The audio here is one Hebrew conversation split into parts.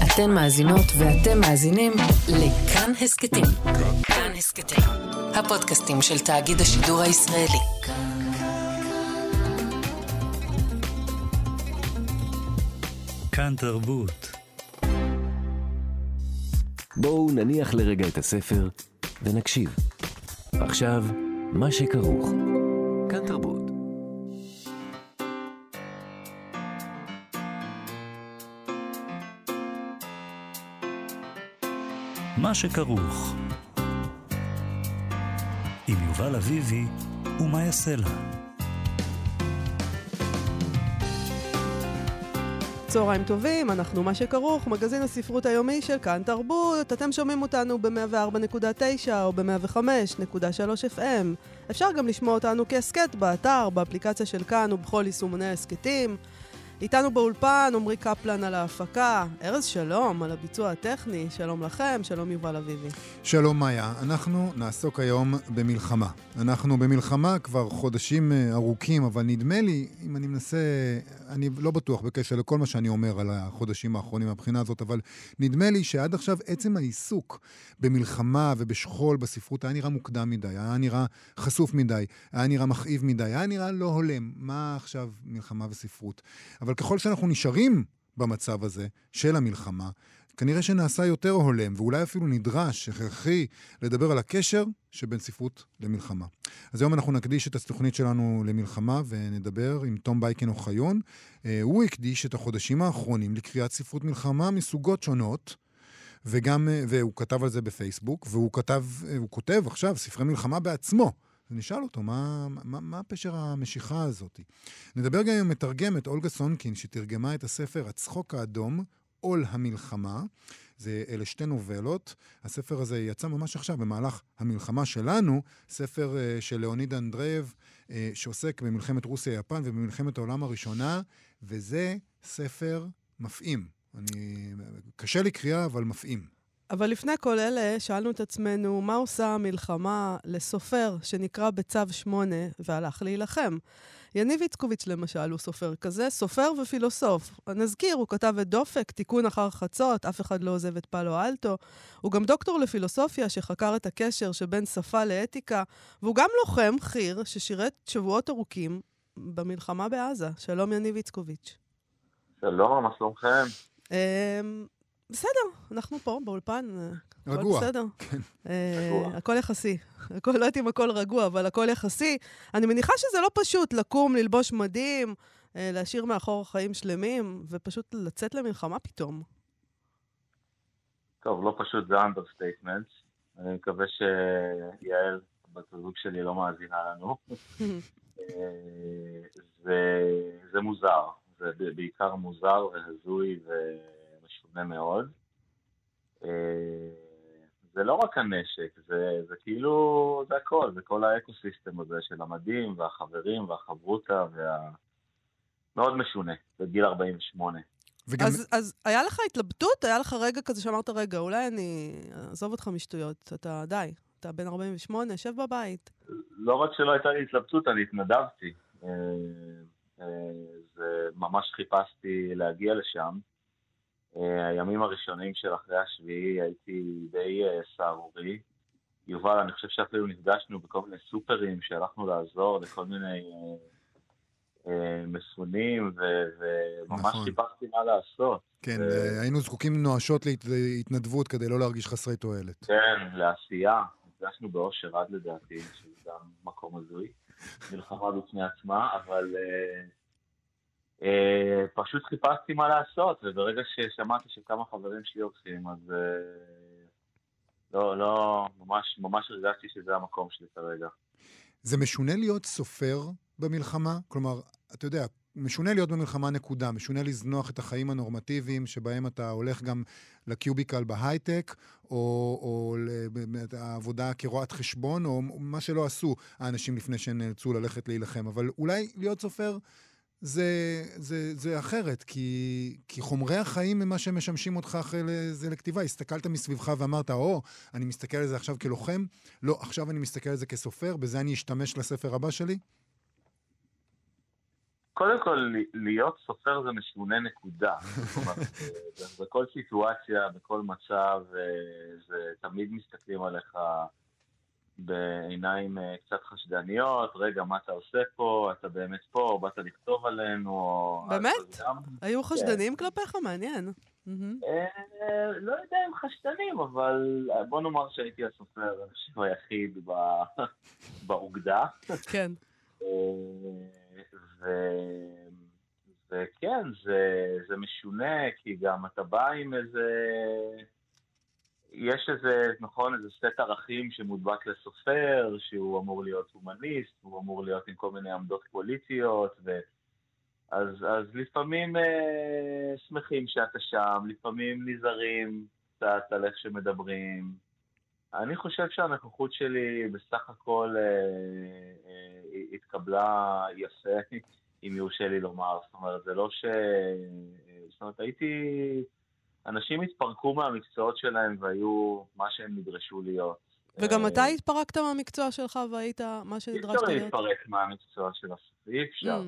אתן מאזינות ואתם מאזינים לכאן הסקטים. כאן הסקטים, הפודקאסטים של תאגיד השידור הישראלי. כאן תרבות. בואו נניח לרגע את הספר ונקשיב. עכשיו, מה שכרוך. כאן תרבות. מה שכרוך. עם יובל אביבי ומה יעשה לה. צהריים טובים, אנחנו מה שכרוך, מגזין הספרות היומי של כאן תרבות. אתם שומעים אותנו ב-104.9 או ב-105.3 FM. אפשר גם לשמוע אותנו כהסקט באתר, באפליקציה של כאן ובכל יישומוני ההסקטים. איתנו באולפן עמרי קפלן על ההפקה, ארז שלום על הביצוע הטכני, שלום לכם, שלום יובל אביבי. שלום מאיה, אנחנו נעסוק היום במלחמה. אנחנו במלחמה כבר חודשים ארוכים, אבל נדמה לי, אם אני מנסה, אני לא בטוח בקשר לכל מה שאני אומר על החודשים האחרונים מהבחינה הזאת, אבל נדמה לי שעד עכשיו עצם העיסוק במלחמה ובשכול בספרות היה נראה מוקדם מדי, היה נראה חשוף מדי, היה נראה מכאיב מדי, היה נראה לא הולם. מה עכשיו מלחמה וספרות? אבל ככל שאנחנו נשארים במצב הזה של המלחמה, כנראה שנעשה יותר הולם, ואולי אפילו נדרש, הכרחי, לדבר על הקשר שבין ספרות למלחמה. אז היום אנחנו נקדיש את התוכנית שלנו למלחמה, ונדבר עם תום בייקן אוחיון. הוא הקדיש את החודשים האחרונים לקריאת ספרות מלחמה מסוגות שונות, והוא כתב על זה בפייסבוק, והוא כותב עכשיו ספרי מלחמה בעצמו. ונשאל אותו, מה פשר המשיכה הזאת? נדבר גם עם מתרגמת אולגה סונקין, שתרגמה את הספר הצחוק האדום, עול המלחמה. אלה שתי נובלות. הספר הזה יצא ממש עכשיו, במהלך המלחמה שלנו, ספר של ליאוניד אנדרייב, שעוסק במלחמת רוסיה-יפן ובמלחמת העולם הראשונה, וזה ספר מפעים. קשה לי קריאה, אבל מפעים. אבל לפני כל אלה, שאלנו את עצמנו, מה עושה המלחמה לסופר שנקרא בצו 8 והלך להילחם? יניב איצקוביץ' למשל הוא סופר כזה, סופר ופילוסוף. נזכיר, הוא כתב את דופק, תיקון אחר חצות, אף אחד לא עוזב את פאלו אלטו. הוא גם דוקטור לפילוסופיה שחקר את הקשר שבין שפה לאתיקה, והוא גם לוחם חיר ששירת שבועות ארוכים במלחמה בעזה. שלום יניב איצקוביץ'. שלום, מה שלומכם? בסדר, אנחנו פה באולפן. רגוע. בסדר. הכל יחסי. לא יודעת אם הכל רגוע, אבל הכל יחסי. אני מניחה שזה לא פשוט לקום, ללבוש מדים, להשאיר מאחור חיים שלמים, ופשוט לצאת למלחמה פתאום. טוב, לא פשוט, זה אנדרסטייטמנט. אני מקווה שיעל, בת הזוג שלי, לא מאזינה לנו. זה מוזר. זה בעיקר מוזר והזוי ומשונה מאוד. זה לא רק הנשק, זה כאילו, זה הכל, זה כל האקוסיסטם הזה של המדים והחברים והחברותה מאוד משונה, בגיל 48. אז היה לך התלבטות? היה לך רגע כזה שאמרת, רגע, אולי אני אעזוב אותך משטויות, אתה די, אתה בן 48, שב בבית. לא רק שלא הייתה לי התלבטות, אני התנדבתי. ממש חיפשתי להגיע לשם. הימים הראשונים של אחרי השביעי הייתי די סערורי. יובל, אני חושב שאפילו נפגשנו בכל מיני סופרים שהלכנו לעזור לכל מיני מסונים, וממש חיפשתי מה לעשות. כן, היינו זקוקים נואשות להתנדבות כדי לא להרגיש חסרי תועלת. כן, לעשייה. נפגשנו באושר עד לדעתי, שזה גם מקום הזוי. מלחמה בפני עצמה, אבל פשוט חיפשתי מה לעשות, וברגע ששמעתי שכמה חברים שלי הולכים, אז לא, ממש הרגשתי שזה המקום שלי כרגע. זה משונה להיות סופר במלחמה? כלומר, אתה יודע, משונה להיות במלחמה נקודה, משונה לזנוח את החיים הנורמטיביים שבהם אתה הולך גם לקיוביקל בהייטק, או העבודה כרואת חשבון, או מה שלא עשו האנשים לפני שנאלצו ללכת להילחם. אבל אולי להיות סופר זה אחרת, כי חומרי החיים הם מה שמשמשים אותך אחרי זה לכתיבה. הסתכלת מסביבך ואמרת, אני מסתכל על זה עכשיו כלוחם, לא, עכשיו אני מסתכל על זה כסופר, בזה אני אשתמש לספר הבא שלי? קודם כל, להיות סופר זה משונה נקודה. בכל סיטואציה, בכל מצב, זה תמיד מסתכלים עליך בעיניים קצת חשדניות, רגע, מה אתה עושה פה? אתה באמת פה, או באת לכתוב עלינו? באמת? היו חשדנים כלפיך? מעניין. לא יודע אם חשדנים, אבל בוא נאמר שהייתי הסופר היחיד באוגדה. כן. וכן, זה משונה, כי גם אתה בא עם יש איזה, נכון, איזה סט ערכים שמודבק לסופר, שהוא אמור להיות הומניסט, הוא אמור להיות עם כל מיני עמדות פוליטיות, אז לפעמים שמחים שאתה שם, לפעמים נזהרים קצת על איך שמדברים. אני חושב שהנוכחות שלי בסך הכל התקבלה יפה, אם יורשה לי לומר. זאת אומרת, זה לא זאת אומרת, אנשים התפרקו מהמקצועות שלהם והיו מה שהם נדרשו להיות. וגם אתה התפרקת מהמקצוע שלך והיית מה שנדרשת להיות? אי אפשר להתפרק מהמקצוע של הסופר, אי אפשר.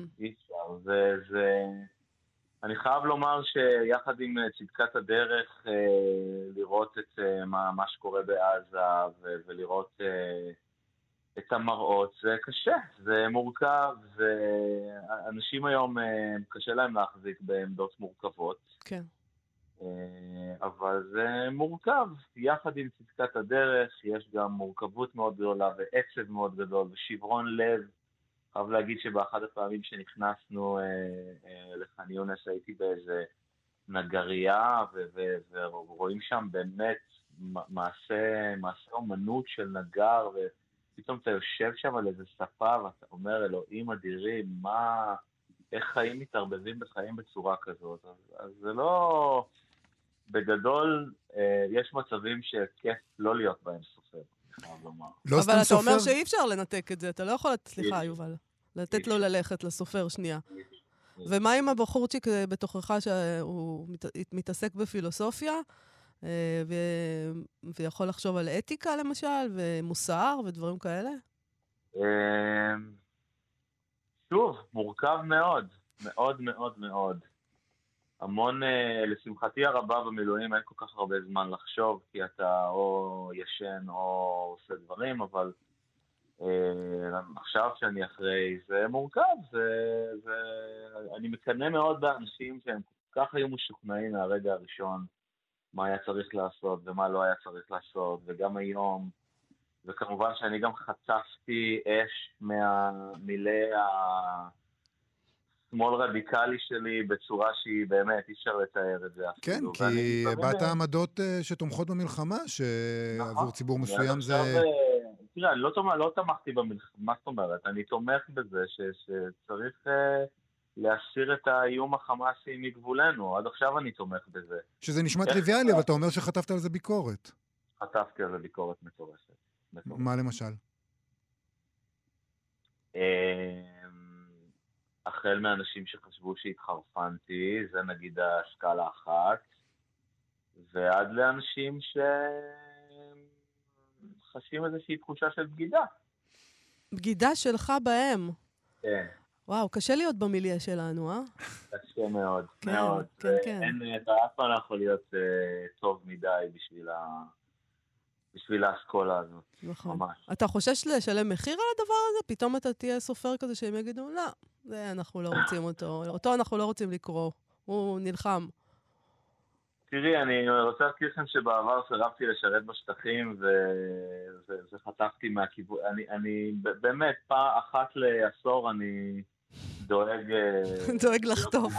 אני חייב לומר שיחד עם צדקת הדרך, לראות את מה שקורה בעזה ולראות את המראות, זה קשה, זה מורכב, אנשים היום קשה להם להחזיק בעמדות מורכבות. כן. אבל זה מורכב. יחד עם צדקת הדרך יש גם מורכבות מאוד גדולה ועצב מאוד גדול ושברון לב. חייב להגיד שבאחד הפעמים שנכנסנו לח'אן יונס הייתי באיזה נגרייה ורואים שם באמת מעשה אומנות של נגר, ופתאום אתה יושב שם על איזה שפה ואתה אומר, אלוהים אדירים, איך חיים מתערבבים בחיים בצורה כזאת. אז זה לא... בגדול, יש מצבים שכיף לא להיות בהם סופר, אני חייב לומר. אבל אתה אומר שאי אפשר לנתק את זה, אתה לא יכול, סליחה יובל, לתת לו ללכת לסופר שנייה. ומה עם הבחורצ'יק בתוכך שהוא מתעסק בפילוסופיה, ויכול לחשוב על אתיקה למשל, ומוסר ודברים כאלה? שוב, מורכב מאוד, מאוד מאוד מאוד. המון, לשמחתי הרבה במילואים אין כל כך הרבה זמן לחשוב, כי אתה או ישן או עושה דברים, אבל עכשיו שאני אחרי, זה מורכב, אני מקנא מאוד באנשים שהם כל כך היו משוכנעים מהרגע הראשון, מה היה צריך לעשות ומה לא היה צריך לעשות, וגם היום, וכמובן שאני גם חטפתי אש מהמילי שמאל רדיקלי שלי בצורה שהיא באמת, אי אפשר לתאר את זה. כן, כי באת עמדות שתומכות במלחמה, שעבור ציבור מסוים זה... תראה, אני לא תמכתי במלחמה, מה זאת אומרת? אני תומך בזה שצריך להסיר את האיום החמאסי מגבולנו. עד עכשיו אני תומך בזה. שזה נשמע טריוויאלי, אבל אתה אומר שחטפת על זה ביקורת. חטפתי על זה ביקורת מטורפת. מה למשל? החל מאנשים שחשבו שהתחרפנתי, זה נגיד הסקאלה אחת, ועד לאנשים שחשים איזושהי תחושה של בגידה. בגידה שלך בהם? כן. וואו, קשה להיות במיליה שלנו, אה? קשה מאוד, כן, מאוד. כן, כן. אתה אף פעם לא יכול להיות טוב מדי בשביל האסכולה הזאת. נכון. ממש. אתה חושש לשלם מחיר על הדבר הזה? פתאום אתה תהיה סופר כזה שהם יגידו, לא, זה אנחנו לא רוצים אותו אנחנו לא רוצים לקרוא, הוא נלחם. תראי, אני רוצה להזכיר לכם שבעבר סרבתי לשרת בשטחים וחטפתי מהכיוון. אני באמת, אחת לעשור אני דואג לחטוף.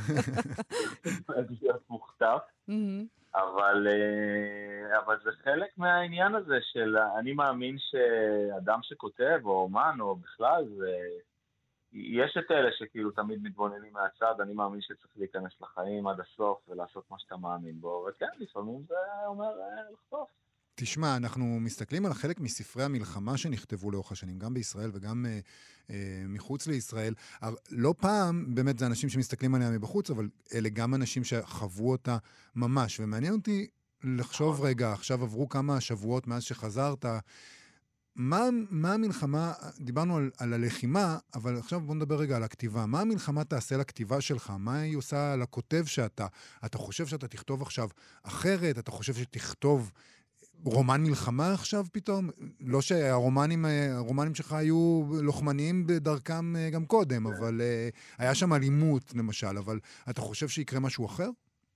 להיות מוכתף. אבל זה חלק מהעניין הזה של, אני מאמין שאדם שכותב או אומן או בכלל, יש את אלה שכאילו תמיד מתבוננים מהצד, אני מאמין שצריך להיכנס לחיים עד הסוף ולעשות מה שאתה מאמין בו, וכן, לפעמים זה אומר לחטוף. תשמע, אנחנו מסתכלים על חלק מספרי המלחמה שנכתבו לאורך השנים, גם בישראל וגם מחוץ לישראל. לא פעם, באמת זה אנשים שמסתכלים עליה מבחוץ, אבל אלה גם אנשים שחוו אותה ממש. ומעניין אותי לחשוב רגע, עכשיו עברו כמה שבועות מאז שחזרת, מה המלחמה, דיברנו על הלחימה, אבל עכשיו בוא נדבר רגע על הכתיבה. מה המלחמה תעשה לכתיבה שלך? מה היא עושה לכותב שאתה? אתה חושב שאתה תכתוב עכשיו אחרת? אתה חושב שתכתוב רומן מלחמה עכשיו פתאום? לא שהרומנים שלך היו לוחמניים בדרכם גם קודם, אבל היה שם אלימות למשל, אבל אתה חושב שיקרה משהו אחר?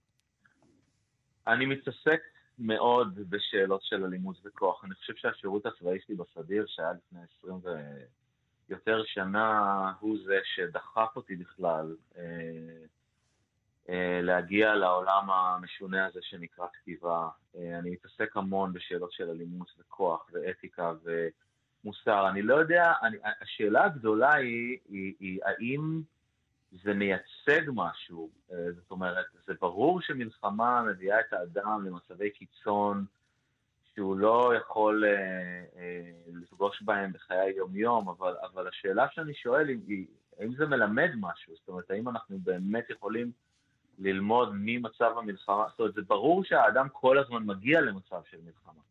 אני מתעסק מאוד בשאלות של אלימות וכוח. אני חושב שהשירות הצבאי שלי בסדיר, שהיה לפני 20 ויותר שנה, הוא זה שדחף אותי בכלל להגיע לעולם המשונה הזה שנקרא כתיבה. אני מתעסק המון בשאלות של אלימות וכוח ואתיקה ומוסר. אני לא יודע, השאלה הגדולה היא האם זה מייצג משהו. זאת אומרת, זה ברור שמלחמה מביאה את האדם למצבי קיצון שהוא לא יכול לפגוש בהם בחיי יום-יום, אבל השאלה שאני שואל היא, האם זה מלמד משהו? זאת אומרת, האם אנחנו באמת יכולים ללמוד ממצב המלחמה? זאת אומרת, זה ברור שהאדם כל הזמן מגיע למצב של מלחמה.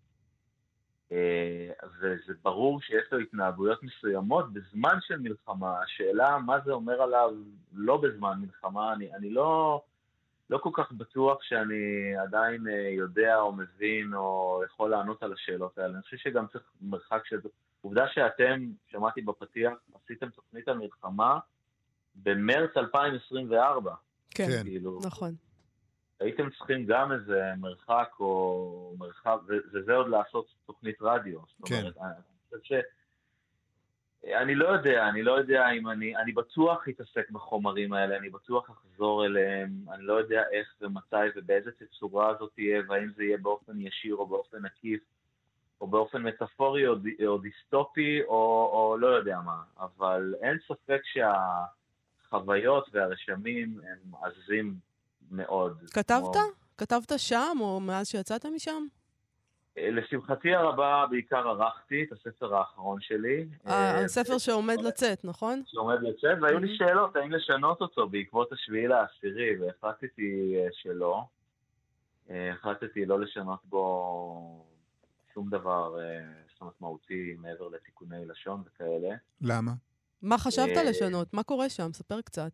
וזה ברור שיש לו התנהגויות מסוימות בזמן של מלחמה. השאלה מה זה אומר עליו לא בזמן מלחמה, אני לא כל כך בטוח שאני עדיין יודע או מבין או יכול לענות על השאלות האלה. אני חושב שגם צריך מרחק של... עובדה שאתם, שמעתי בפתיח, עשיתם תוכנית על מלחמה במרץ 2024. כן, כאילו, נכון. הייתם צריכים גם איזה מרחק או מרחב, וזה עוד לעשות תוכנית רדיו. זאת אומרת, אני חושב אני לא יודע אם אני בטוח אתעסק בחומרים האלה, אני בטוח אחזור אליהם, אני לא יודע איך ומתי ובאיזה תצורה זאת תהיה, והאם זה יהיה באופן ישיר או באופן עקיף, או באופן מטאפורי או דיסטופי, או לא יודע מה. אבל אין ספק שהחוויות והרשמים הם עזים מאוד. כתבת שם או מאז שיצאת משם? לשמחתי הרבה בעיקר ערכתי את הספר האחרון שלי. הספר שעומד לצאת, נכון? שעומד לצאת, והיו לי שאלות האם לשנות אותו בעקבות 7/10, והחלטתי שלא. החלטתי לא לשנות בו שום דבר מהותי מעבר לתיקוני לשון וכאלה. למה? מה חשבת לשנות? מה קורה שם? ספר קצת.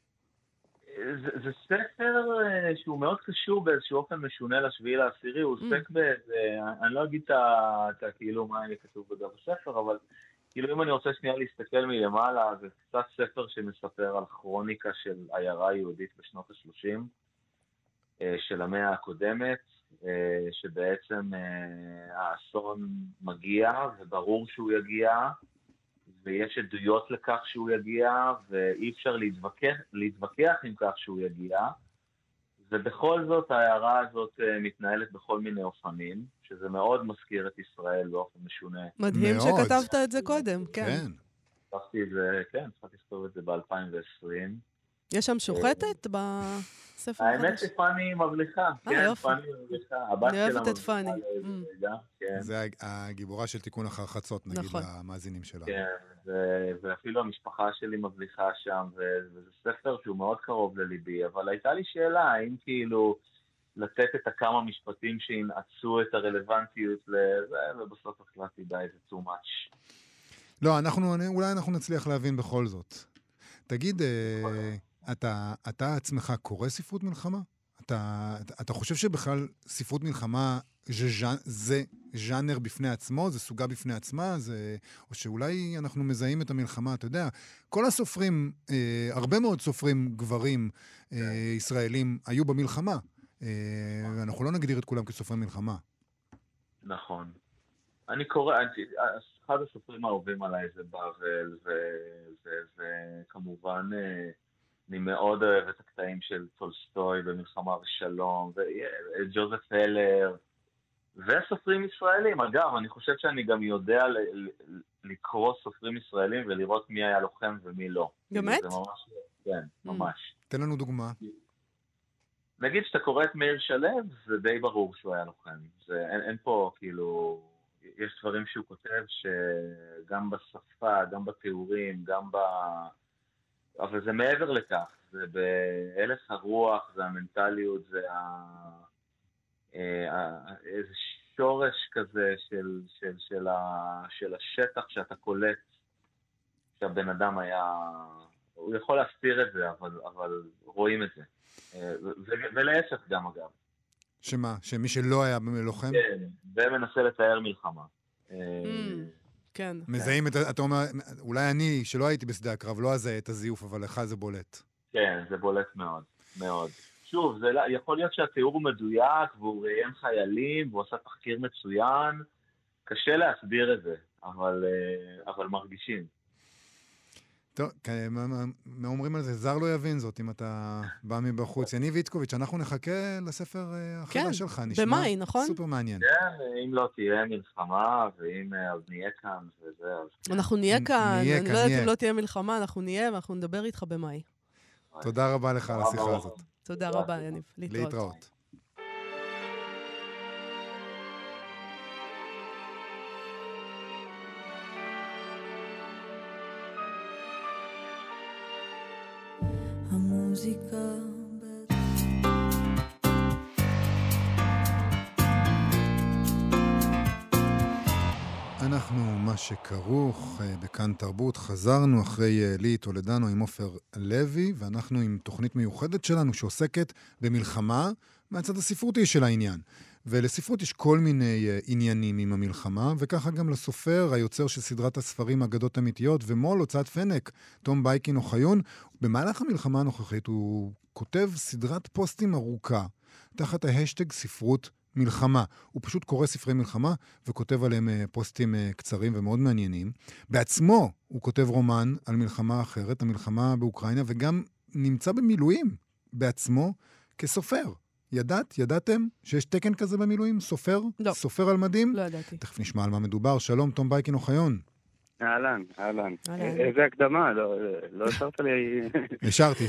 זה ספר שהוא מאוד קשור באיזשהו אופן משונה ל7/10, הוא עוסק אני לא אגיד כאילו מה יהיה כתוב בגב הספר, אבל כאילו אם אני רוצה שנייה להסתכל מלמעלה, זה קצת ספר שמספר על כרוניקה של עיירה יהודית בשנות ה-30, של המאה הקודמת, שבעצם האסון מגיע, וברור שהוא יגיע, ויש עדויות לכך שהוא יגיע, ואי אפשר להתווכח עם כך שהוא יגיע, ובכל זאת העיירה הזאת מתנהלת בכל מיני אופנים, שזה מאוד מזכיר את ישראל באופן משונה. מדהים מאוד. שכתבת את זה קודם, כן. כתבתי את זה, כן, צריכה לכתוב את זה ב-2020. יש שם שוחטת בספר החדש? האמת שפני מבליחה, כן, פני מבליחה. אני אוהבת את פני. זה הגיבורה של תיקון אחר חצות, נגיד, למאזינים שלנו. כן, ואפילו המשפחה שלי מבליחה שם, וזה ספר שהוא מאוד קרוב לליבי, אבל הייתה לי שאלה, האם כאילו לתת את הכמה משפטים שינעצו את הרלוונטיות לזה, ובסוף החלטתי די, זה too much. לא, אולי אנחנו נצליח להבין בכל זאת. תגיד, אתה עצמך קורא ספרות מלחמה? אתה חושב שבכלל ספרות מלחמה זה ז'אנר בפני עצמו, זה סוגה בפני עצמה, או שאולי אנחנו מזהים את המלחמה, אתה יודע, כל הסופרים, הרבה מאוד סופרים גברים ישראלים היו במלחמה, ואנחנו לא נגדיר את כולם כסופרי מלחמה. נכון. אני קורא, אחד הסופרים האהובים עליי זה בבל, וכמובן אני מאוד אוהב את הקטעים של טולסטוי במלחמה ושלום, וג'וזף הלר, וסופרים ישראלים. אגב, אני חושב שאני גם יודע לקרוא סופרים ישראלים ולראות מי היה לוחם ומי לא. באמת? זה ממש, כן, ממש. תן לנו דוגמה. נגיד שאתה קורא את מאיר שלו, זה די ברור שהוא היה לוחם. אין פה כאילו... יש דברים שהוא כותב שגם בשפה, גם בתיאורים, אבל זה מעבר לכך. זה באלף הרוח, זה המנטליות, זה איזה שורש כזה של השטח שאתה קולט שהבן אדם היה, הוא יכול להסתיר את זה, אבל רואים את זה. ולהפך גם אגב. שמה? שמי שלא היה לוחם? כן, ומנסה לתאר מלחמה. כן. מזהים את, אתה אומר, אולי אני, שלא הייתי בשדה הקרב, לא אזהה את הזיוף, אבל לך זה בולט. כן, זה בולט מאוד, מאוד. שוב, זה יכול להיות שהתיאור הוא מדויק, והוא ראיין חיילים, והוא עשה תחקיר מצוין. קשה להסביר את זה, אבל מרגישים. טוב, מה אומרים על זה? זר לא יבין זאת, אם אתה בא מבחוץ. יניב איצקוביץ', אנחנו נחכה לספר החדש שלך. כן, במאי, נכון? סופר מעניין. כן, אם לא תהיה מלחמה, ואם אז נהיה כאן, וזה... אנחנו נהיה כאן, אני לא יודעת אם לא תהיה מלחמה, אנחנו נהיה, ואנחנו נדבר איתך במאי. תודה רבה לך על השיחה הזאת. תודה רבה, יניב. להתראות. המוזיקה אנחנו מה שכרוך בכאן תרבות, חזרנו אחרי לי תולדנו עם עופר לוי, ואנחנו עם תוכנית מיוחדת שלנו שעוסקת במלחמה מהצד הספרותי של העניין. ולספרות יש כל מיני עניינים עם המלחמה, וככה גם לסופר, היוצר של סדרת הספרים אגדות אמיתיות, ומול הוצאת פנק, תום בייקין אוחיון. במהלך המלחמה הנוכחית הוא כותב סדרת פוסטים ארוכה, תחת ההשטג ספרות מלחמה. הוא פשוט קורא ספרי מלחמה וכותב עליהם פוסטים קצרים ומאוד מעניינים. בעצמו הוא כותב רומן על מלחמה אחרת, המלחמה באוקראינה, וגם נמצא במילואים בעצמו כסופר. ידעתם שיש תקן כזה במילואים? סופר? לא. סופר על מדים? לא ידעתי. תכף נשמע על מה מדובר. שלום, תום בייקין אוחיון. אהלן. איזה הקדמה, לא השארת לי... השארתי.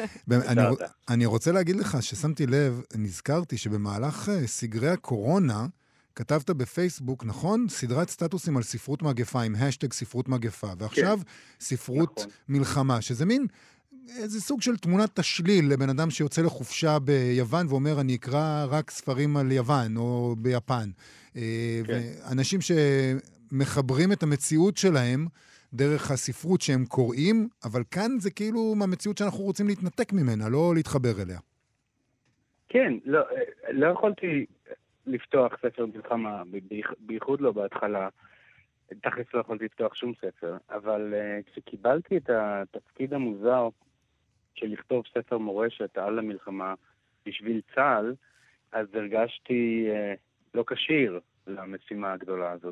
אני רוצה להגיד לך ששמתי לב, נזכרתי שבמהלך סגרי הקורונה, כתבת בפייסבוק, נכון? סדרת סטטוסים על ספרות מגפה, עם השטג ספרות מגפה, ועכשיו ספרות מלחמה, שזה מין איזה סוג של תמונת תשליל לבן אדם שיוצא לחופשה ביוון ואומר, אני אקרא רק ספרים על יוון או ביפן. ואנשים מחברים את המציאות שלהם דרך הספרות שהם קוראים, אבל כאן זה כאילו מהמציאות שאנחנו רוצים להתנתק ממנה, לא להתחבר אליה. כן, לא יכולתי לפתוח ספר מלחמה, בייחוד לא בהתחלה. תכלס לא יכולתי לפתוח שום ספר, אבל כשקיבלתי את התפקיד המוזר של לכתוב ספר מורשת על המלחמה בשביל צה"ל, אז הרגשתי לא כשיר למשימה הגדולה הזאת.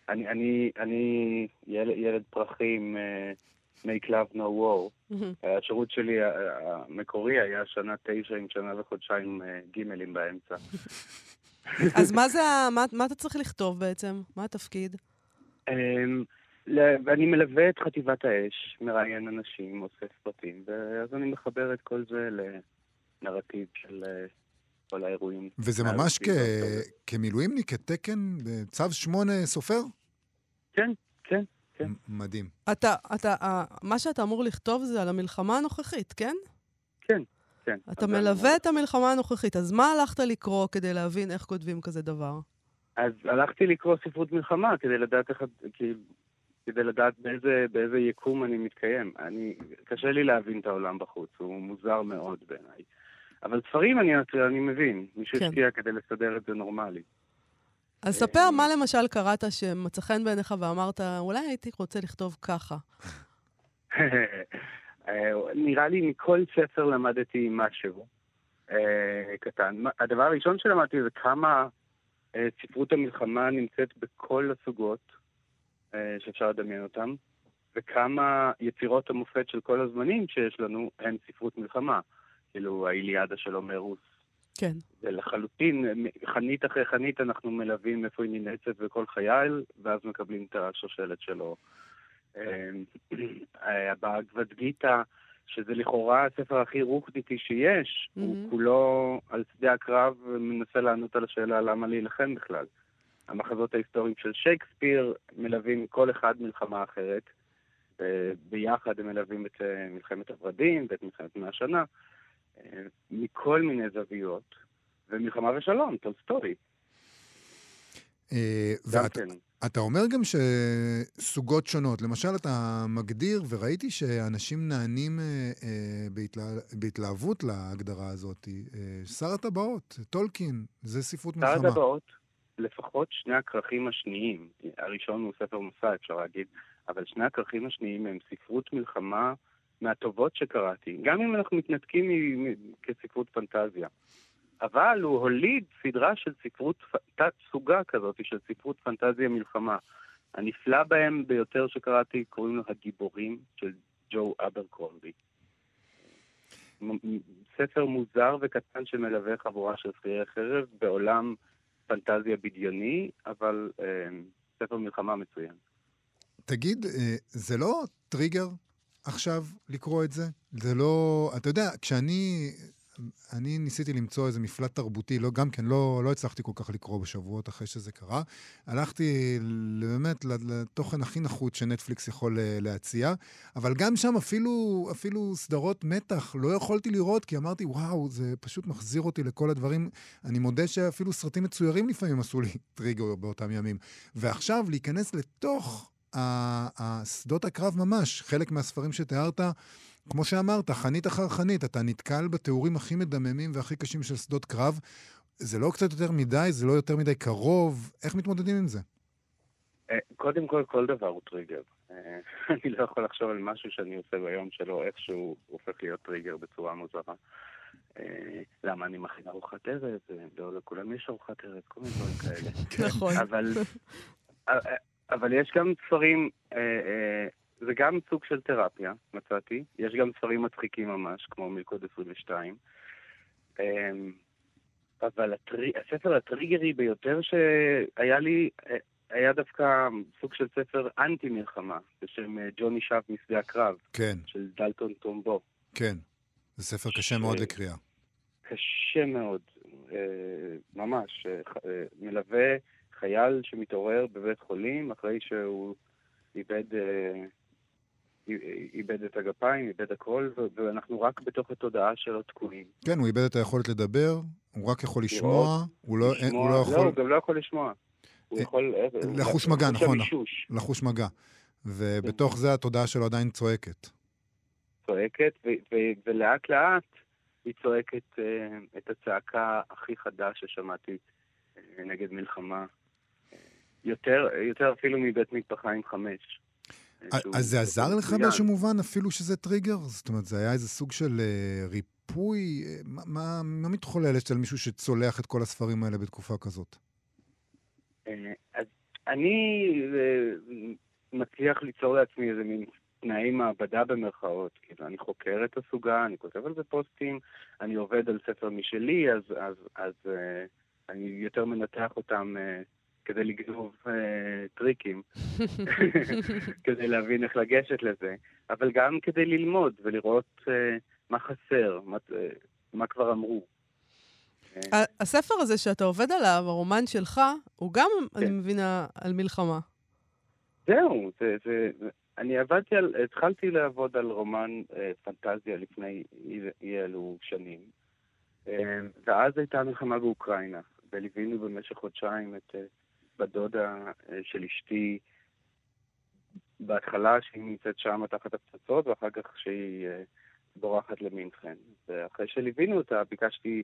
אני ילד פרחים, make love no war. השירות שלי המקורי היה שנה 9 עם שנה וחודשיים גימלים באמצע. אז מה אתה צריך לכתוב בעצם? מה התפקיד? ואני מלווה את חטיבת האש, מראיין אנשים, אוסף פרטים, ואז אני מחבר את כל זה לנרטיב של כל האירועים. וזה ממש כמילואימניק, כתקן, בצו 8 סופר? כן. מדהים. מה שאתה אמור לכתוב זה על המלחמה הנוכחית, כן? כן. אתה מלווה את המלחמה הנוכחית, אז מה הלכת לקרוא כדי להבין איך כותבים כזה דבר? אז הלכתי לקרוא ספרות מלחמה כדי לדעת באיזה יקום אני מתקיים. קשה לי להבין את העולם בחוץ, הוא מוזר מאוד בעיניי. אבל ספרים אני מבין, מי שהשקיע כדי לסדר את זה נורמלי. אז ספר מה למשל קראת שמצא חן בעיניך ואמרת, אולי הייתי רוצה לכתוב ככה. נראה לי מכל ספר למדתי משהו קטן. הדבר הראשון שלמדתי זה כמה ספרות המלחמה נמצאת בכל הסוגות שאפשר לדמיין אותם, וכמה יצירות המופת של כל הזמנים שיש לנו הן ספרות מלחמה. כאילו האיליאדה של הומרוס. כן. ולחלוטין, חנית אחרי חנית אנחנו מלווים איפה היא ננצת וכל חייל, ואז מקבלים את השושלת שלו. הבאגבד גיטה, שזה לכאורה הספר הכי רוחניתי שיש, הוא כולו על שדה הקרב ומנסה לענות על השאלה למה להילחם בכלל. המחזות ההיסטוריים של שייקספיר מלווים כל אחד מלחמה אחרת, ביחד הם מלווים את מלחמת הורדים ואת מלחמת 100 שנה, מכל מיני זוויות, ומלחמה ושלום, טולסטוי. אתה אומר גם שסוגות שונות, למשל אתה מגדיר, וראיתי שאנשים נענים בהתלהבות להגדרה הזאת, שר הטבעות, טולקין, זה ספרות מלחמה. שר הטבעות, לפחות שני הכרכים השניים, הראשון הוא ספר מסע, אפשר להגיד, אבל שני הכרכים השניים הם ספרות מלחמה מהטובות שקראתי, גם אם אנחנו מתנתקים כספרות פנטזיה. אבל הוא הוליד סדרה של ספרות, תת סוגה כזאת של ספרות פנטזיה מלחמה. הנפלא בהם ביותר שקראתי קוראים לו הגיבורים של ג'ו אברקרומבי. ספר מוזר וקטן שמלווה חבורה של שכירי חרב בעולם פנטזיה בדיוני, אבל ספר מלחמה מצוין. תגיד, זה לא טריגר עכשיו לקרוא את זה? זה לא, אתה יודע, אני ניסיתי למצוא איזה מפלט תרבותי, גם כן לא הצלחתי כל כך לקרוא בשבועות אחרי שזה קרה. הלכתי באמת לתוכן הכי נחות שנטפליקס יכול להציע, אבל גם שם אפילו סדרות מתח לא יכולתי לראות, כי אמרתי, וואו, זה פשוט מחזיר אותי לכל הדברים. אני מודה שאפילו סרטים מצוירים לפעמים עשו לי טריגר באותם ימים. ועכשיו להיכנס לתוך שדות הקרב ממש, חלק מהספרים שתיארת, כמו שאמרת, חנית אחר חנית, אתה נתקל בתיאורים הכי מדממים והכי קשים של שדות קרב. זה לא קצת יותר מדי, זה לא יותר מדי קרוב. איך מתמודדים עם זה? קודם כל דבר הוא טריגר. אני לא יכול לחשוב על משהו שאני עושה ביום שלו, איכשהו הופך להיות טריגר בצורה מוזרה. למה אני מכין ארוחת ערב? לא לכולם יש ארוחת ערב, כל מיני דברים כאלה. נכון. אבל יש גם ספרים... זה גם סוג של תרפיה, מצאתי. יש גם ספרים מצחיקים ממש, כמו מלכוד 22. אבל הספר הטריגרי ביותר שהיה לי, היה דווקא סוג של ספר אנטי-מלחמה, בשם ג'וני שב משדה הקרב, כן. של דלטון טומבו. כן, זה ספר קשה מאוד לקריאה. קשה מאוד, ממש. מלווה חייל שמתעורר בבית חולים, אחרי שהוא איבד את הגפיים, איבד הכל, ואנחנו רק בתוך התודעה שלו תקועים. כן, הוא איבד את היכולת לדבר, הוא רק יכול לשמוע, הוא לא יכול... לא, הוא גם לא יכול לשמוע. הוא יכול... לחוש מגע, נכון. לחוש מגע. ובתוך זה התודעה שלו עדיין צועקת. צועקת, ולאט לאט היא צועקת את הצעקה הכי חדה ששמעתי נגד מלחמה. יותר אפילו מבית מטבחיים 5. אז זה עזר לך באיזשהו מובן אפילו שזה טריגר? זאת אומרת, זה היה איזה סוג של ריפוי? מה מתחולל אצל מישהו שצולח את כל הספרים האלה בתקופה כזאת? אז אני מצליח ליצור לעצמי איזה מין תנאי מעבדה במרכאות. כאילו, אני חוקר את הסוגה, אני כותב על זה פוסטים, אני עובד על ספר משלי, אז אני יותר מנתח אותם כדי לגנוב טריקים, כדי להבין איך לגשת לזה, אבל גם כדי ללמוד ולראות מה חסר, מה כבר אמרו. הספר הזה שאתה עובד עליו, הרומן שלך, הוא גם, אני מבינה, על מלחמה. זהו, התחלתי לעבוד על רומן פנטזיה לפני אי אלו שנים, ואז הייתה מלחמה באוקראינה, וליווינו במשך חודשיים את בדודה של אשתי, בהתחלה שהיא נמצאת שם תחת הפצצות, ואחר כך שהיא בורחת למינכן. ואחרי שליווינו אותה, ביקשתי,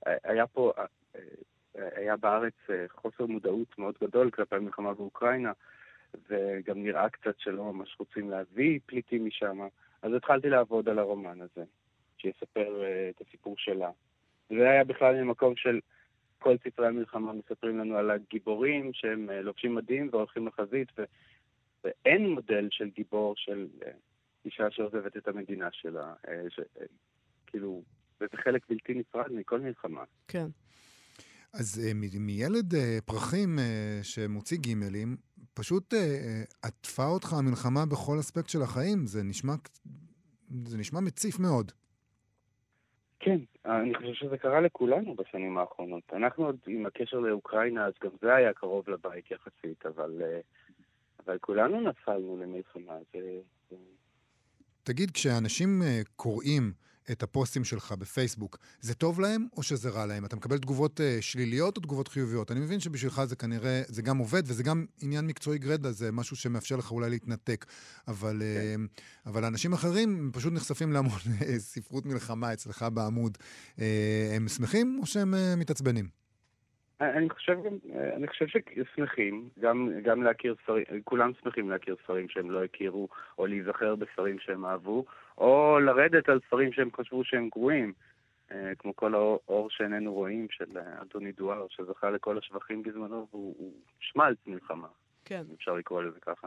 היה בארץ חוסר מודעות מאוד גדול כלפי המלחמה באוקראינה, וגם נראה קצת שלא ממש רוצים להביא פליטים משם. אז התחלתי לעבוד על הרומן הזה, שיספר את הסיפור שלה. זה היה בכלל ממקום של כל ספרי המלחמה מספרים לנו על הגיבורים שהם לובשים מדים והולכים לחזית, ואין מודל של גיבור של אישה שעוזבת את המדינה שלה. כאילו, זה חלק בלתי נפרד מכל מלחמה. כן. אז מילד פרחים שמוציא גימלים, פשוט עטפה אותך המלחמה בכל אספקט של החיים. זה נשמע מציף מאוד. כן, אני חושב שזה קרה לכולנו בשנים האחרונות. אנחנו עוד עם הקשר לאוקראינה, אז גם זה היה קרוב לבית יחסית, אבל כולנו נפלנו למלחמה. תגיד, כשאנשים קוראים את הפוסטים שלך בפייסבוק, זה טוב להם או שזה רע להם? אתה מקבל תגובות שליליות או תגובות חיוביות? אני מבין שבשבילך זה כנראה, זה גם עובד, וזה גם עניין מקצועי גרדה, זה משהו שמאפשר לך אולי להתנתק. אבל אנשים אחרים פשוט נחשפים להמון ספרות מלחמה אצלך בעמוד. הם שמחים או שהם מתעצבנים? אני חושב ששמחים, גם להכיר ספרים, כולם שמחים להכיר ספרים שהם לא הכירו, או להיזכר בספרים שהם אהבו, או לרדת על ספרים שהם חשבו שהם גרועים, כמו כל האור שאיננו רואים של אנטוני דואר, שזכה לכל השבחים בזמנו, והוא שמלץ מלחמה. כן. אפשר לקרוא לזה ככה.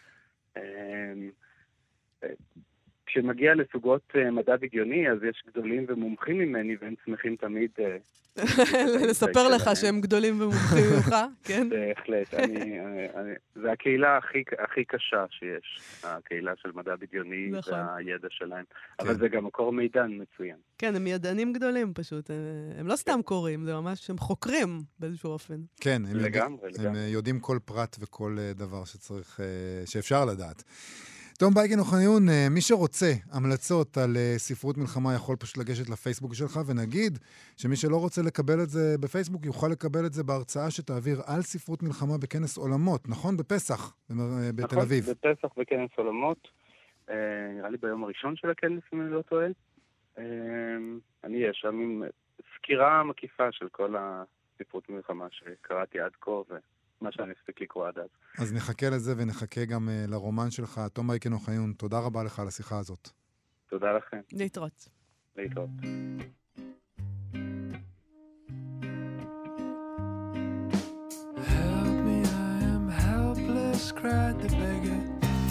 כשמגיע לסוגות מדע בדיוני, אז יש גדולים ומומחים ממני, והם שמחים תמיד... לספר לך שהם גדולים ומומחים ממך, כן? בהחלט. זה הקהילה הכי קשה שיש, הקהילה של מדע בדיוני והידע שלהם. אבל זה גם מקור מידע מצוין. כן, הם ידענים גדולים פשוט. הם לא סתם קוראים, זה ממש, הם חוקרים באיזשהו אופן. כן, הם יודעים כל פרט וכל דבר שאפשר לדעת. תום בייגן אוחיון, מי שרוצה המלצות על ספרות מלחמה יכול פשוט לגשת לפייסבוק שלך, ונגיד שמי שלא רוצה לקבל את זה בפייסבוק יוכל לקבל את זה בהרצאה שתעביר על ספרות מלחמה בכנס עולמות, נכון? בפסח, בתל אביב. נכון, בפסח בכנס עולמות, נראה לי ביום הראשון של הכנס, אם אני לא טועה. אני אהיה שם עם סקירה מקיפה של כל הספרות מלחמה שקראתי עד כה, מה שאני אספיק לקרוא עד אז. אז נחכה לזה ונחכה גם לרומן שלך. תום בייגן אוחיון, תודה רבה לך על השיחה הזאת. תודה לכם. להתראות. להתראות. Help me, I am helpless, cried the beggar.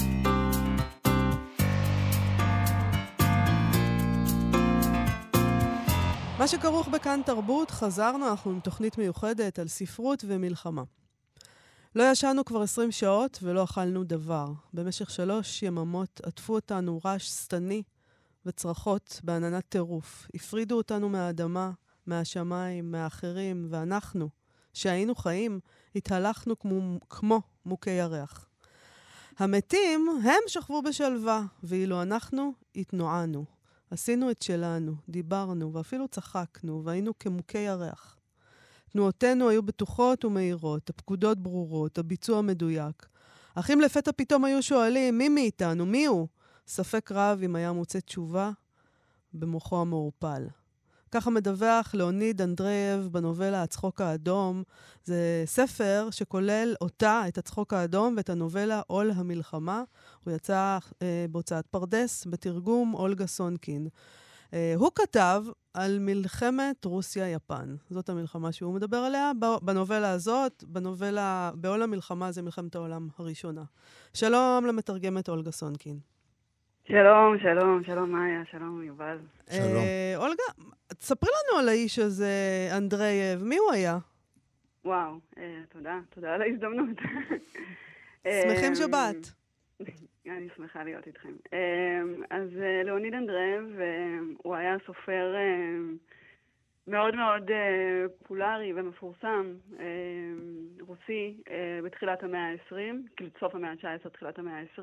מה שכרוך בכאן תרבות, חזרנו, אנחנו עם תוכנית מיוחדת על ספרות ומלחמה. לא ישנו כבר 20 שעות ולא אכלנו דבר. במשך 3 יממות עטפו אותנו רעש סתני וצרחות בעננת טירוף. הפרידו אותנו מהאדמה, מהשמיים, מהאחרים, ואנחנו, שהיינו חיים, התהלכנו כמו מוכי ירח. המתים הם שכבו בשלווה, ואילו אנחנו התנוענו. עשינו את שלנו, דיברנו ואפילו צחקנו, והיינו כמוכי ירח. תנועותינו היו בטוחות ומהירות, הפקודות ברורות, הביצוע מדויק. אך אם לפתע פתאום היו שואלים, מי מאיתנו, מי הוא? ספק רב אם היה מוצא תשובה במוחו המעורפל. ככה מדווח לאוניד אנדרייב בנובלה הצחוק האדום. זה ספר שכולל אותה, את הצחוק האדום, ואת הנובלה עול המלחמה. הוא יצא בהוצאת פרדס, בתרגום אולגה סונקין. הוא כתב על מלחמת רוסיה-יפן. זאת המלחמה שהוא מדבר עליה. בנובלה הזאת, בעול המלחמה זה מלחמת העולם הראשונה. שלום למתרגמת אולגה סונקין. שלום, שלום, שלום מאיה, שלום יובל. שלום. אולגה, תספרי לנו על האיש הזה, אנדרייב, מי הוא היה? וואו, תודה על ההזדמנות. שמחים שבאת. אני שמחה להיות איתכם. אז לאוניד אנדרייב, הוא היה סופר מאוד מאוד פופולרי ומפורסם, רוסי, בתחילת המאה ה-20, כאילו סוף המאה ה-19, תחילת המאה ה-20.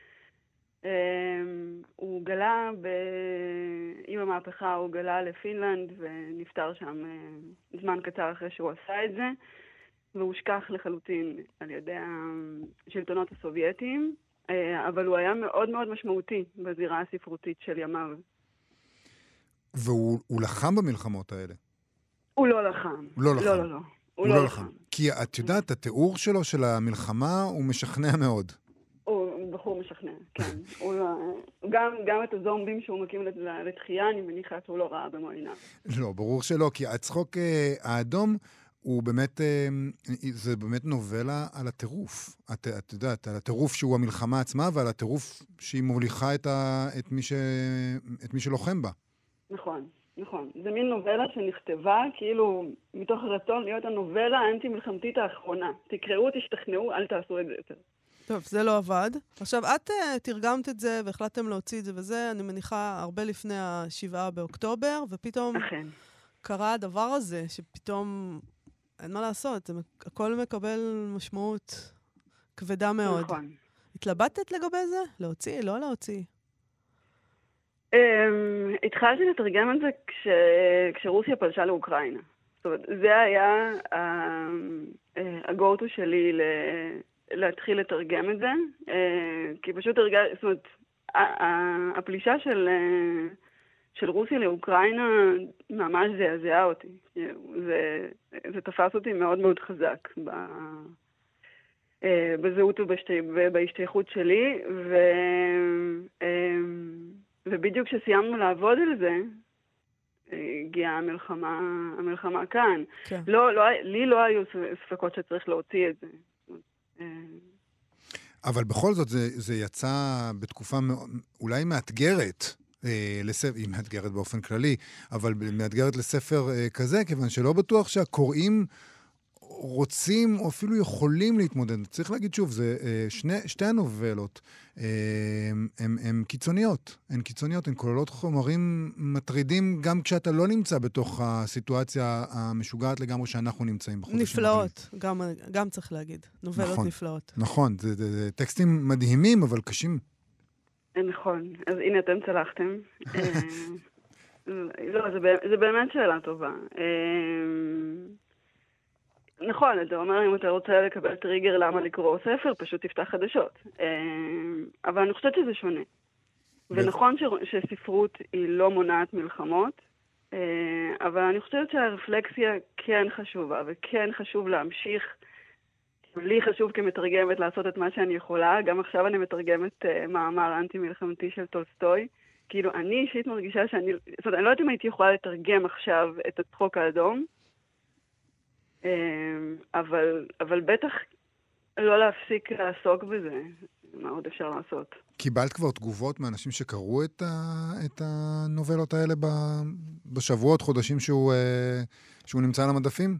הוא גלה עם המהפכה, הוא גלה לפינלנד ונפטר שם זמן קצר אחרי שהוא עשה את זה, והוא הושכח לחלוטין על ידי השלטונות הסובייטיים, אבל הוא היה מאוד מאוד משמעותי בזירה הספרותית של ימיו. והוא לחם במלחמות האלה? הוא לא לחם. לא לחם. לא, לא, לא. הוא לא לחם. כי את יודעת, התיאור שלו של המלחמה הוא משכנע מאוד. הוא בחור משכנע, כן. גם את הזומבים שהוא מקים לתחייה, אני מניחה שהוא לא ראה במו עיניו. לא, ברור שלא, כי הצחוק האדום הוא באמת, זה באמת נובלה על הטירוף. את יודעת, על הטירוף שהוא המלחמה עצמה, ועל הטירוף שהיא מוליכה את מי שלוחם בה. נכון, נכון. זה מין נובלה שנכתבה, כאילו, מתוך רצון להיות הנובלה האנטי-מלחמתית האחרונה. תקראו, תשתכנעו, אל תעשו את זה יותר. טוב, זה לא עבד. עכשיו, את תרגמת את זה והחלטתם להוציא את זה וזה, אני מניחה, הרבה לפני 7 באוקטובר, ופתאום קרה הדבר הזה, שפתאום אין מה לעשות, הכל מקבל משמעות כבדה מאוד. נכון. התלבטת לגבי זה? להוציא, לא להוציא? התחלתי לתרגם את זה כשרוסיה פלשה לאוקראינה. זאת אומרת, זה היה ה-go-to שלי להתחיל לתרגם את זה, כי פשוט זאת אומרת, הפלישה של רוסיה לאוקראינה ממש זעזעה אותי. זה תפס אותי מאוד מאוד חזק בזהות ובהשתייכות שלי, ובדיוק כשסיימנו לעבוד על זה, הגיעה המלחמה כאן. כן. לי לא היו ספקות שצריך להוציא את זה. אבל בכל זאת זה יצא בתקופה אולי מאתגרת, היא מאתגרת באופן כללי, אבל מאתגרת לספר כזה, כיוון שלא בטוח שהקוראים רוצים או אפילו יכולים להתמודד. צריך להגיד שוב, זה שתי הנובלות הן קיצוניות. הן כוללות חומרים מטרידים גם כשאתה לא נמצא בתוך הסיטואציה המשוגעת לגמרי שאנחנו נמצאים בחודשים. נפלאות, גם צריך להגיד. נובלות נפלאות. נכון, זה טקסטים מדהימים, אבל קשים. נכון, אז הנה אתם צלחתם. לא, זה באמת שאלה טובה. נכון, אתה אומר, אם אתה רוצה לקבל טריגר למה לקרוא ספר, פשוט תפתח חדשות. אבל אני חושבת שזה שונה. ונכון שספרות היא לא מונעת מלחמות, אבל אני חושבת שהרפלקסיה כן חשובה, וכן חשוב להמשיך. לי חשוב כמתרגמת לעשות את מה שאני יכולה. גם עכשיו אני מתרגמת מאמר אנטי-מלחמתי של טולסטוי. כאילו, אני אישית מרגישה שאני... זאת אומרת, אני לא יודעת אם הייתי יכולה לתרגם עכשיו את הצחוק האדום, אבל בטח לא להפסיק לעסוק בזה. מה עוד אפשר לעשות? קיבלת כבר תגובות מאנשים שקראו את הנובלות האלה בשבועות, חודשים שהוא נמצא על המדפים?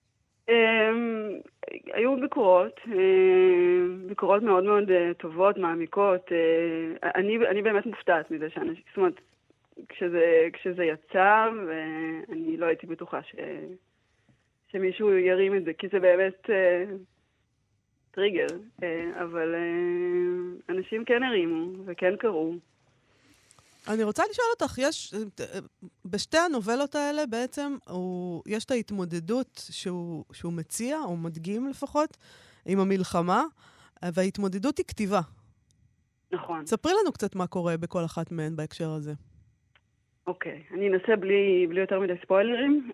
היו ביקורות מאוד מאוד טובות, מעמיקות. אני באמת מופתעת מזה שאנשים, זאת אומרת, כשזה יצא, ואני לא הייתי בטוחה שמישהו ירים את זה, כי זה באמת טריגר, אבל אנשים כן הרימו וכן קראו. אני רוצה לשאול אותך, בשתי הנובלות האלה בעצם יש את ההתמודדות שהוא מציע, או מדגים לפחות, עם המלחמה, וההתמודדות היא כתיבה. נכון. ספרי לנו קצת מה קורה בכל אחת מהן בהקשר הזה. אוקיי, אני אנסה בלי יותר מדי ספוילרים.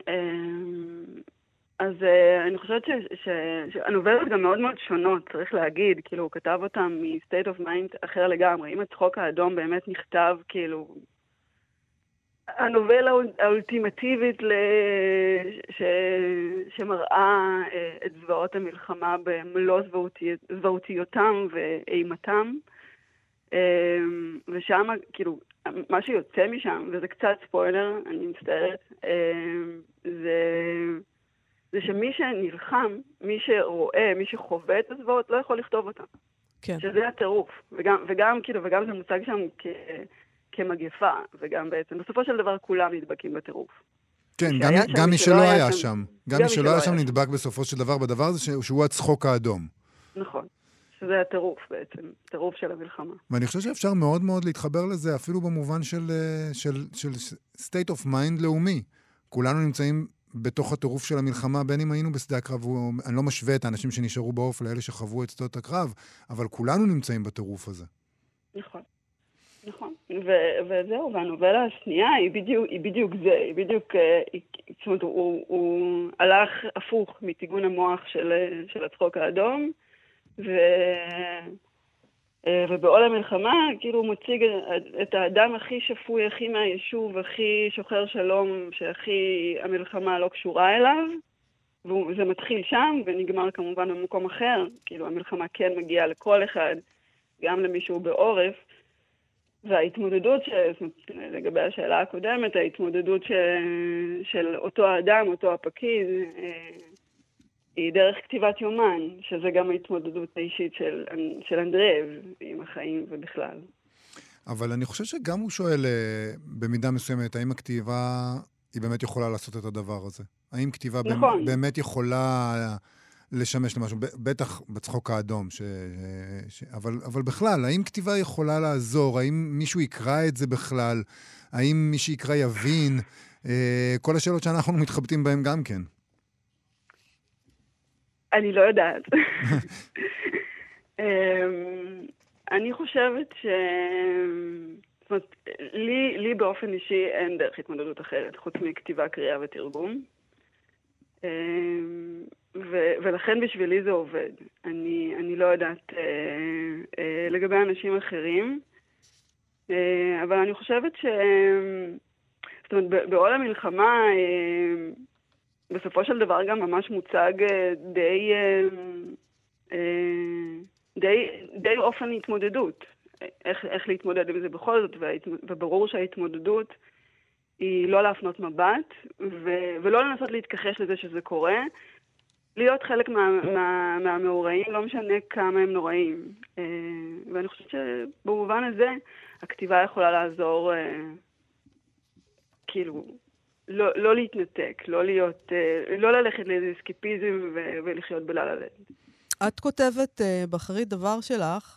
אז אני חושבת שהנובלות גם מאוד מאוד שונות, צריך להגיד, כאילו הוא כתב אותם מ-state of mind אחר לגמרי. אם הצחוק האדום באמת נכתב, כאילו, הנובלה האולטימטיבית שמראה את זוועות המלחמה במלוא זוועותיותם ואימתם, ושם, כאילו, מה שיוצא משם, וזה קצת ספוילר, אני מצטערת, זה שמי שנלחם, מי שרואה, מי שחווה את הזוועות, לא יכול לכתוב אותם. כן. שזה הטירוף. וגם זה מושג שם כמגפה, וגם בעצם, בסופו של דבר כולם נדבקים בטירוף. כן, גם מי שלא היה שם. גם מי שלא היה שם נדבק בסופו של דבר בדבר הזה, שהוא הצחוק האדום. נכון. שזה הטירוף בעצם, טירוף של המלחמה. ואני חושב שאפשר מאוד מאוד להתחבר לזה, אפילו במובן של state of mind לאומי. כולנו נמצאים בתוך הטירוף של המלחמה, בין אם היינו בשדה הקרב, אני לא משווה את האנשים שנשארו בעוף לאלה שחוו את שדות הקרב, אבל כולנו נמצאים בטירוף הזה. נכון, נכון. וזהו, והנובלה השנייה היא בדיוק זה, היא בדיוק, זאת אומרת, הוא הלך הפוך מתיגון המוח של הצחוק האדום, ובעול המלחמה, כאילו הוא מציג את האדם הכי שפוי, הכי מהיישוב, הכי שוחר שלום, שהכי המלחמה לא קשורה אליו, וזה מתחיל שם ונגמר כמובן במקום אחר, כאילו המלחמה כן מגיעה לכל אחד, גם למישהו בעורף, וההתמודדות, לגבי השאלה הקודמת, ההתמודדות של אותו האדם, אותו הפקיד, היא דרך כתיבת יומן, שזה גם ההתמודדות האישית של אנדרייב עם החיים ובכלל. אבל אני חושב שגם הוא שואל במידה מסוימת, האם הכתיבה היא באמת יכולה לעשות את הדבר הזה? האם כתיבה באמת יכולה לשמש למשהו, בטח בצחוק האדום, אבל בכלל, האם כתיבה יכולה לעזור? האם מישהו יקרא את זה בכלל? האם מי שיקרא יבין? כל השאלות שאנחנו מתחבטים בהן גם כן. אני לא יודעת. אני חושבת זאת אומרת, לי באופן אישי אין דרך התמודדות אחרת, חוץ מכתיבה, קריאה ותרגום. ולכן בשבילי זה עובד. אני לא יודעת לגבי אנשים אחרים, אבל אני חושבת זאת אומרת, בעול המלחמה, בסופו של דבר גם ממש מוצג די אופן התמודדות. איך להתמודד עם זה בכל זאת, וברור שההתמודדות היא לא להפנות מבט, ולא לנסות להתכחש לזה שזה קורה, להיות חלק מהמאורעים, לא משנה כמה הם נוראים. ואני חושבת שבמובן הזה, הכתיבה יכולה לעזור, כאילו, לא להתנתק, לא ללכת לאיזה סקיפיזם ולחיות בלילה לילה. את כותבת בחרית דבר שלך,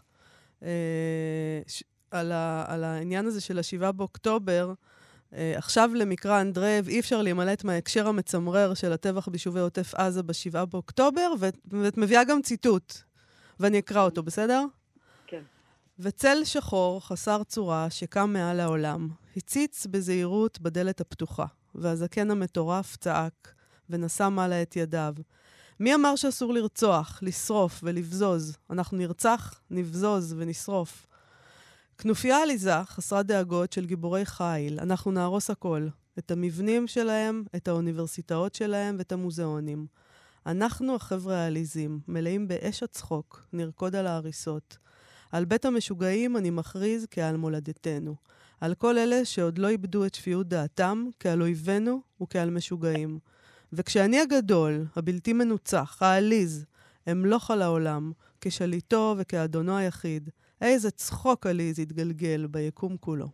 על העניין הזה של 7 באוקטובר, עכשיו למקרא אנדרייב אי אפשר להימלט מההקשר המצמרר של הטבח ביישובי עוטף עזה ב7 באוקטובר, ואת מביאה גם ציטוט, ואני אקרא אותו, בסדר? כן. וצל שחור חסר צורה שקם מעל העולם, הציץ בזהירות בדלת הפתוחה, והזקן המטורף צעק ונשא מעלה את ידיו. מי אמר שאסור לרצוח, לשרוף ולבזוז? אנחנו נרצח, נבזוז ונשרוף. כנופיה עליזה, חסרת דאגות של גיבורי חיל, אנחנו נהרוס הכל. את המבנים שלהם, את האוניברסיטאות שלהם ואת המוזיאונים. אנחנו החבר'ה העליזים, מלאים באש הצחוק, נרקוד על ההריסות. על בית המשוגעים אני מכריז כעל מולדתנו. על כל אלה שעוד לא איבדו את שפיות דעתם, כעל אויבינו וכעל משוגעים. וכשאני הגדול, הבלתי מנוצח, העליז, אמלוך על העולם, כשליטו וכאדונו היחיד, איזה צחוק עליז יתגלגל ביקום כולו.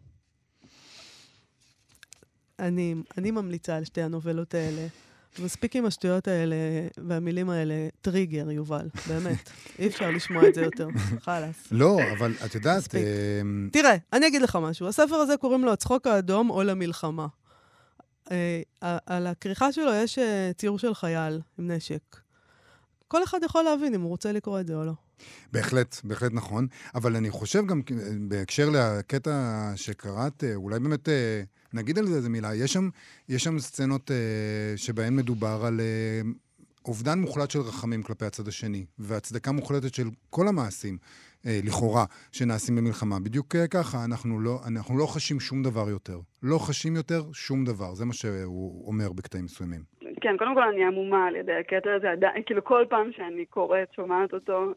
אני ממליצה על שתי הנובלות האלה. מספיק עם השטויות האלה והמילים האלה, טריגר, יובל, באמת. אי אפשר לשמוע את זה יותר. חלאס. לא, אבל את יודעת... תראה, אני אגיד לך משהו. הספר הזה קוראים לו הצחוק האדום או למלחמה. על הכריכה שלו יש ציור של חייל עם נשק. כל אחד יכול להבין אם הוא רוצה לקרוא את זה או לא. בהחלט, בהחלט נכון. אבל אני חושב גם, בהקשר לקטע שקראת, אולי באמת נגיד על זה איזה מילה, יש שם סצנות שבהן מדובר על אובדן מוחלט של רחמים כלפי הצד השני, והצדקה מוחלטת של כל המעשים, לכאורה, שנעשים במלחמה. בדיוק ככה, אנחנו לא חשים שום דבר יותר. לא חשים יותר שום דבר. זה מה שהוא אומר בקטעים מסוימים. כן, קודם כל אני עמומה על ידי הקטע הזה, כאילו כל פעם שאני קוראת, שומעת אותו,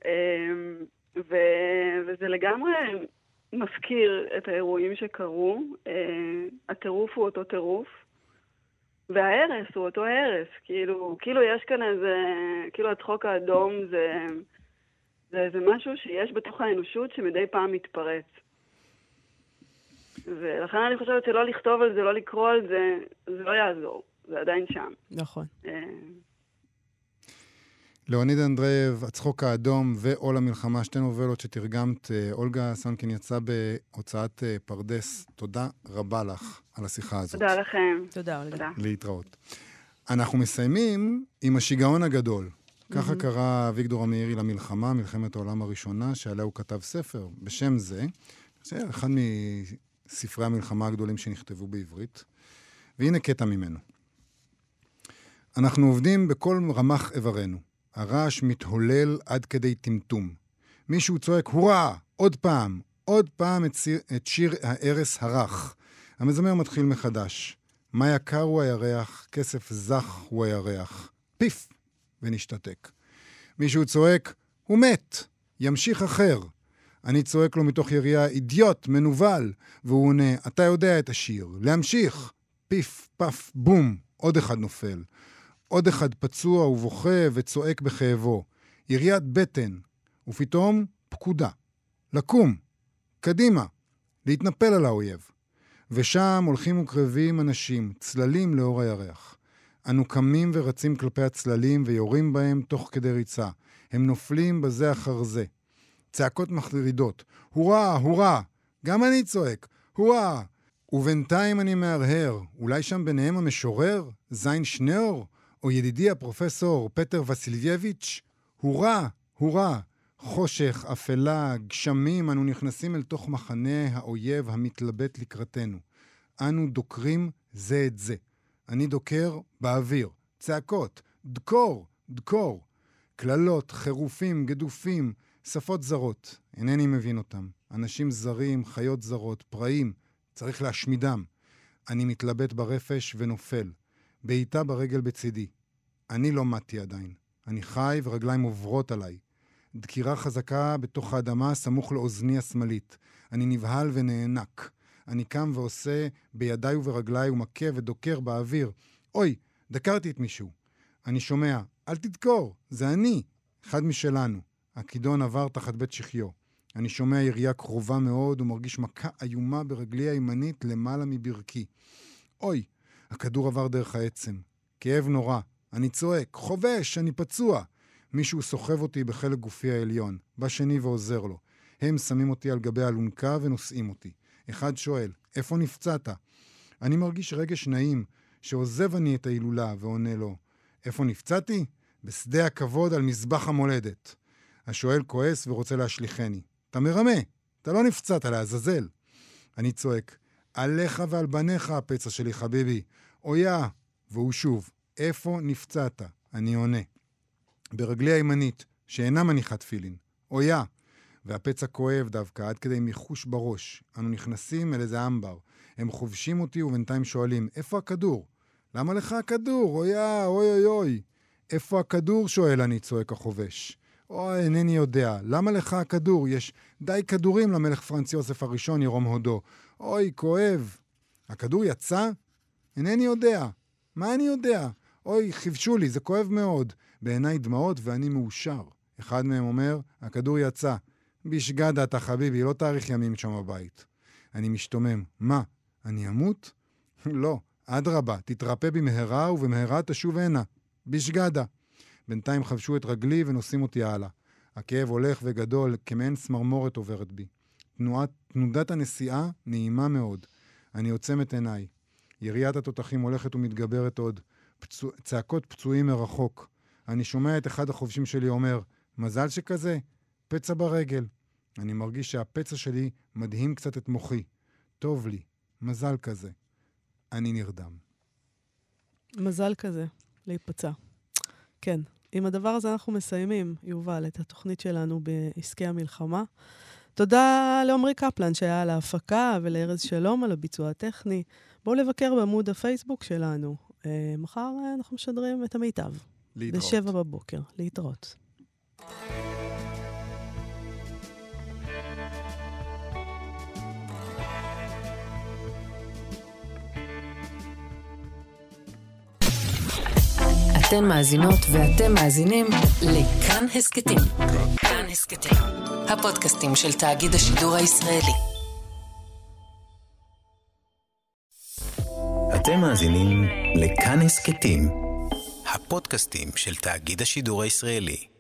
וזה לגמרי מזכיר את האירועים שקרו. הטירוף הוא אותו טירוף, וההרס הוא אותו הרס. כאילו יש כאן איזה, כאילו הצחוק האדום זה משהו שיש בתוך האנושות שמדי פעם מתפרץ. ולכן אני חושבת שלא לכתוב על זה, לא לקרוא על זה, זה לא יעזור. זה עדיין שם. נכון. ליאוניד אנדרייב, הצחוק האדום ועול המלחמה, שתי נובלות שתרגמת. אולגה סנקין יצא בהוצאת פרדס. תודה רבה לך על השיחה הזאת. תודה לכם. תודה, אולגה. להתראות. אנחנו מסיימים עם השיגעון הגדול. ככה קרא אביגדור המאירי למלחמה, מלחמת העולם הראשונה, שעליה הוא כתב ספר בשם זה. זה אחד מספרי המלחמה הגדולים שנכתבו בעברית. והנה קטע ממנו. אנחנו עובדים בכל רמ"ח איברנו. הרעש מתהולל עד כדי טמטום. מישהו צועק, הוראה! עוד פעם את שיר הערס הרך. המזמר מתחיל מחדש. מה יקר הוא הירח, כסף זך הוא הירח. פיף! ונשתתק. מישהו צועק, הוא מת! ימשיך אחר. אני צועק לו מתוך יריעה, אידיוט, מנוול, והוא עונה, אתה יודע את השיר. להמשיך! פיף, פף, בום! עוד אחד נופל. עוד אחד פצוע ובוכה וצועק בכאבו. יריית בטן. ופתאום פקודה. לקום. קדימה. להתנפל על האויב. ושם הולכים וקרבים אנשים, צללים לאור הירח. אנו קמים ורצים כלפי הצללים ויורים בהם תוך כדי ריצה. הם נופלים בזה אחר זה. צעקות מחרידות. הוראה, הוראה! גם אני צועק. הוראה! ובינתיים אני מהרהר. אולי שם ביניהם המשורר? זין שניאור? או ידידי הפרופסור פטר וסילייביץ'? הוראה! הוראה! חושך, אפלה, גשמים, אנו נכנסים אל תוך מחנה האויב המתלבט לקראתנו. אנו דוקרים זה את זה. אני דוקר באוויר. צעקות, דקור, דקור. כללות, חירופים, גדופים, שפות זרות. אינני מבין אותם. אנשים זרים, חיות זרות, פראים. צריך להשמידם. אני מתלבט ברפש ונופל. בעיטה ברגל בצידי. אני לא מתי עדיין. אני חי ורגליים עוברות עליי. דקירה חזקה בתוך האדמה סמוך לאוזני השמאלית. אני נבהל ונענק. אני קם ועושה בידיי וברגליי ומכה ודוקר באוויר. אוי, דקרתי את מישהו. אני שומע, אל תדקור, זה אני. אחד משלנו. הכידון עבר תחת בית שחיו. אני שומע ירייה קרובה מאוד ומרגיש מכה איומה ברגלי הימנית למעלה מברכי. אוי, הכדור עבר דרך העצם. כאב נורא. אני צועק, חובש, אני פצוע. מישהו סוחב אותי בחלק גופי העליון. בא שני ועוזר לו. הם שמים אותי על גבי אלונקה ונושאים אותי. אחד שואל, איפה נפצעת? אני מרגיש רגש נעים שעוזב אני את ההילולה ועונה לו, איפה נפצעתי? בשדה הכבוד על מזבח המולדת. השואל כועס ורוצה להשליחני. אתה מרמה, אתה לא נפצעת לעזאזל. אני צועק, עליך ועל בניך הפצע שלי חביבי. אויה, והוא שוב, איפה נפצעת? אני עונה. ברגלי הימנית, שאינה מניחה תפילין. אויה, והפצע כואב דווקא, עד כדי מיחוש בראש. אנו נכנסים אל איזה אמבר. הם חובשים אותי ובינתיים שואלים, איפה הכדור? למה לך הכדור? אויה, אוי אוי אוי. איפה הכדור? שואל אני, צועק החובש. אוי, אינני יודע. למה לך הכדור? יש די כדורים למלך פרנץ יוסף הראשון ירום הודו. אוי, כואב. הכדור יצא? אינני יודע. מה אני יודע? אוי, חיבשו לי, זה כואב מאוד. בעיניי דמעות ואני מאושר. אחד מהם אומר, הכדור יצא. בשגדה אתה חביבי, לא תאריך ימים שם בבית. אני משתומם. מה? אני אמות? לא. אדרבה, תתרפא במהרה ובמהרה תשוב הנה. בשגדה. בינתיים חבשו את רגלי ונושאים אותי הלאה. הכאב הולך וגדול, כמעין סמרמורת עוברת בי. תנודת הנסיעה נעימה מאוד. אני עוצם את עיניי. יריית התותחים הולכת ומתגברת עוד. צעקות פצועים מרחוק. אני שומע את אחד החובשים שלי אומר, מזל שכזה, פצע ברגל. אני מרגיש שהפצע שלי מדהים קצת את מוחי. טוב לי, מזל כזה. אני נרדם. מזל כזה, להיפצע. כן, עם הדבר הזה אנחנו מסיימים, יובל, את התוכנית שלנו בעסקי המלחמה. תודה לעומרי קפלן שהיה על ההפקה ולארז שלום על הביצוע הטכני. בואו לבקר בעמוד הפייסבוק שלנו. מחר אנחנו משדרים את המיטב. להתראות. ב7 בבוקר. להתראות. אתן מאזינות ואתם מאזינים לכאן הסקטים. כאן הסקטים, הפודקאסטים של תאגיד השידור הישראלי. אתם מאזינים לכאן הסקטים, הפודקאסטים של תאגיד השידור הישראלי.